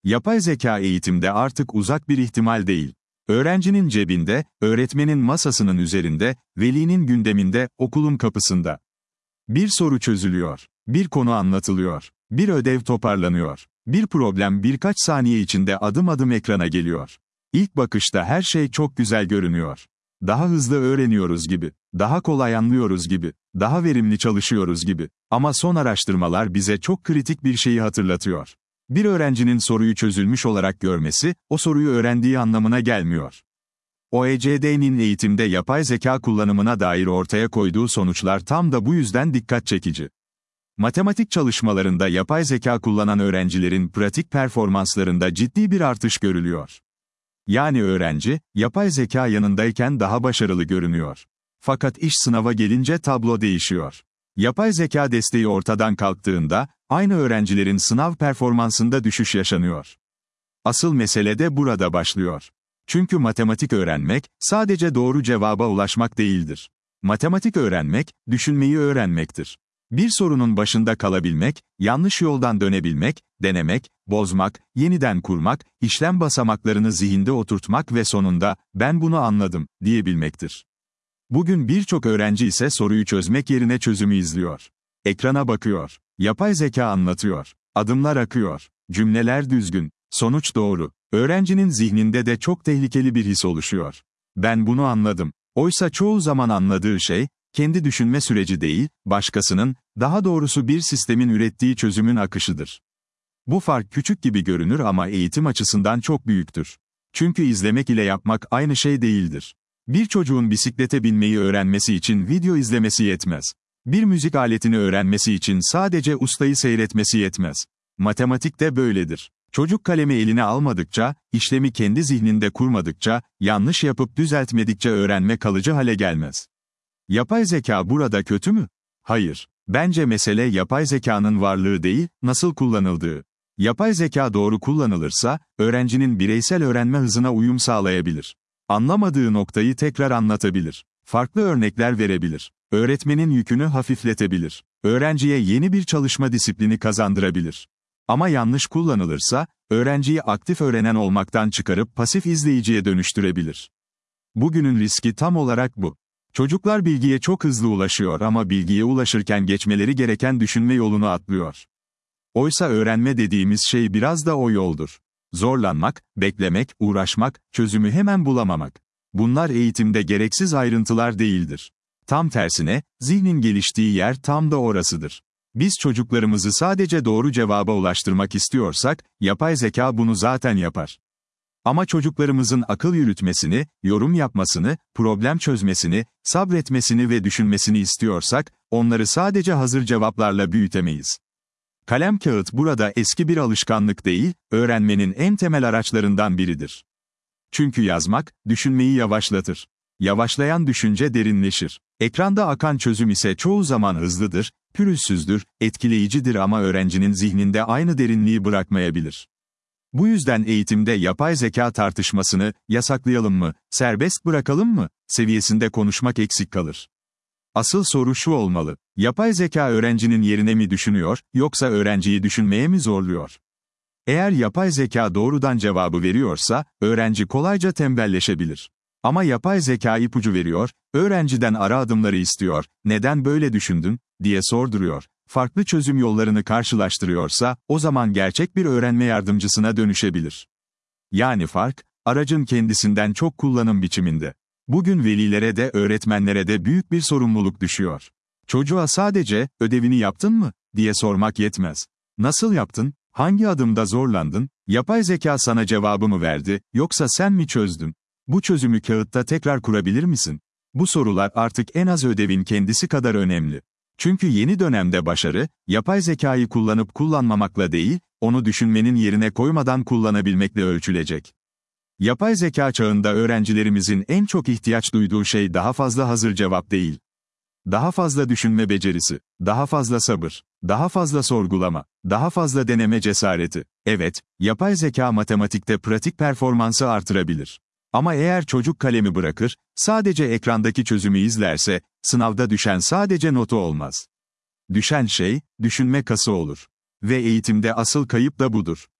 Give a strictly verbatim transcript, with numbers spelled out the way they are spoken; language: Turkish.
Yapay zeka eğitimde artık uzak bir ihtimal değil. Öğrencinin cebinde, öğretmenin masasının üzerinde, velinin gündeminde, okulun kapısında. Bir soru çözülüyor, bir konu anlatılıyor, bir ödev toparlanıyor, bir problem birkaç saniye içinde adım adım ekrana geliyor. İlk bakışta her şey çok güzel görünüyor. Daha hızlı öğreniyoruz gibi, daha kolay anlıyoruz gibi, daha verimli çalışıyoruz gibi. Ama son araştırmalar bize çok kritik bir şeyi hatırlatıyor. Bir öğrencinin soruyu çözülmüş olarak görmesi, o soruyu öğrendiği anlamına gelmiyor. O E C D'nin eğitimde yapay zeka kullanımına dair ortaya koyduğu sonuçlar tam da bu yüzden dikkat çekici. Matematik çalışmalarında yapay zeka kullanan öğrencilerin pratik performanslarında ciddi bir artış görülüyor. Yani öğrenci, yapay zeka yanındayken daha başarılı görünüyor. Fakat iş sınava gelince tablo değişiyor. Yapay zeka desteği ortadan kalktığında, aynı öğrencilerin sınav performansında düşüş yaşanıyor. Asıl mesele de burada başlıyor. Çünkü matematik öğrenmek, sadece doğru cevaba ulaşmak değildir. Matematik öğrenmek, düşünmeyi öğrenmektir. Bir sorunun başında kalabilmek, yanlış yoldan dönebilmek, denemek, bozmak, yeniden kurmak, işlem basamaklarını zihinde oturtmak ve sonunda, ben bunu anladım, diyebilmektir. Bugün birçok öğrenci ise soruyu çözmek yerine çözümü izliyor. Ekrana bakıyor, yapay zeka anlatıyor, adımlar akıyor, cümleler düzgün, sonuç doğru. Öğrencinin zihninde de çok tehlikeli bir his oluşuyor. Ben bunu anladım. Oysa çoğu zaman anladığı şey, kendi düşünme süreci değil, başkasının, daha doğrusu bir sistemin ürettiği çözümün akışıdır. Bu fark küçük gibi görünür ama eğitim açısından çok büyüktür. Çünkü izlemek ile yapmak aynı şey değildir. Bir çocuğun bisiklete binmeyi öğrenmesi için video izlemesi yetmez. Bir müzik aletini öğrenmesi için sadece ustayı seyretmesi yetmez. Matematik de böyledir. Çocuk kalemi eline almadıkça, işlemi kendi zihninde kurmadıkça, yanlış yapıp düzeltmedikçe öğrenme kalıcı hale gelmez. Yapay zeka burada kötü mü? Hayır. Bence mesele yapay zekanın varlığı değil, nasıl kullanıldığı. Yapay zeka doğru kullanılırsa, öğrencinin bireysel öğrenme hızına uyum sağlayabilir. Anlamadığı noktayı tekrar anlatabilir. Farklı örnekler verebilir. Öğretmenin yükünü hafifletebilir. Öğrenciye yeni bir çalışma disiplini kazandırabilir. Ama yanlış kullanılırsa, öğrenciyi aktif öğrenen olmaktan çıkarıp pasif izleyiciye dönüştürebilir. Bugünün riski tam olarak bu. Çocuklar bilgiye çok hızlı ulaşıyor ama bilgiye ulaşırken geçmeleri gereken düşünme yolunu atlıyor. Oysa öğrenme dediğimiz şey biraz da o yoldur. Zorlanmak, beklemek, uğraşmak, çözümü hemen bulamamak. Bunlar eğitimde gereksiz ayrıntılar değildir. Tam tersine, zihnin geliştiği yer tam da orasıdır. Biz çocuklarımızı sadece doğru cevaba ulaştırmak istiyorsak, yapay zeka bunu zaten yapar. Ama çocuklarımızın akıl yürütmesini, yorum yapmasını, problem çözmesini, sabretmesini ve düşünmesini istiyorsak, onları sadece hazır cevaplarla büyütemeyiz. Kalem kağıt burada eski bir alışkanlık değil, öğrenmenin en temel araçlarından biridir. Çünkü yazmak, düşünmeyi yavaşlatır. Yavaşlayan düşünce derinleşir. Ekranda akan çözüm ise çoğu zaman hızlıdır, pürüzsüzdür, etkileyicidir ama öğrencinin zihninde aynı derinliği bırakmayabilir. Bu yüzden eğitimde yapay zeka tartışmasını, yasaklayalım mı, serbest bırakalım mı, seviyesinde konuşmak eksik kalır. Asıl soru şu olmalı, yapay zeka öğrencinin yerine mi düşünüyor, yoksa öğrenciyi düşünmeye mi zorluyor? Eğer yapay zeka doğrudan cevabı veriyorsa, öğrenci kolayca tembelleşebilir. Ama yapay zeka ipucu veriyor, öğrenciden ara adımları istiyor, neden böyle düşündün, diye sorduruyor. Farklı çözüm yollarını karşılaştırıyorsa, o zaman gerçek bir öğrenme yardımcısına dönüşebilir. Yani fark, aracın kendisinden çok kullanım biçiminde. Bugün velilere de öğretmenlere de büyük bir sorumluluk düşüyor. Çocuğa sadece, ödevini yaptın mı, diye sormak yetmez. Nasıl yaptın, hangi adımda zorlandın, yapay zeka sana cevabı mı verdi, yoksa sen mi çözdün? Bu çözümü kağıtta tekrar kurabilir misin? Bu sorular artık en az ödevin kendisi kadar önemli. Çünkü yeni dönemde başarı, yapay zekayı kullanıp kullanmamakla değil, onu düşünmenin yerine koymadan kullanabilmekle ölçülecek. Yapay zeka çağında öğrencilerimizin en çok ihtiyaç duyduğu şey daha fazla hazır cevap değil. Daha fazla düşünme becerisi, daha fazla sabır, daha fazla sorgulama, daha fazla deneme cesareti. Evet, yapay zeka matematikte pratik performansı artırabilir. Ama eğer çocuk kalemi bırakır, sadece ekrandaki çözümü izlerse, sınavda düşen sadece notu olmaz. Düşen şey, düşünme kası olur. Ve eğitimde asıl kayıp da budur.